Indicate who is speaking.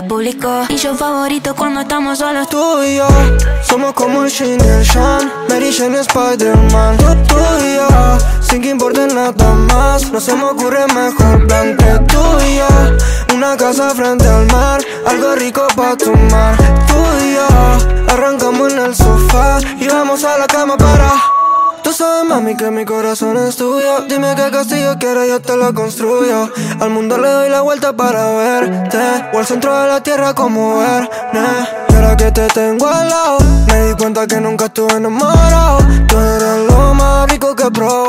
Speaker 1: la publicó. Mi show favorito cuando estamos solos.
Speaker 2: Tú y yo somos como el Shin y el Shan, Mary Jane y Spider-Man. Tú y yo, sin que importe nada más, no se me ocurre mejor plan que tú y yo. Una casa frente al mar, algo rico pa' tomar. Tú y yo, arrancamos en el sofá y vamos a la cama para... Tú sabes, mami, que mi corazón es tuyo. Dime qué castillo quieres, yo te lo construyo. Al mundo le doy la vuelta para verte, o al centro de la tierra como Verne. Y ahora que te tengo al lado, me di cuenta que nunca estuve enamorado. Tú eres lo más rico que he probado.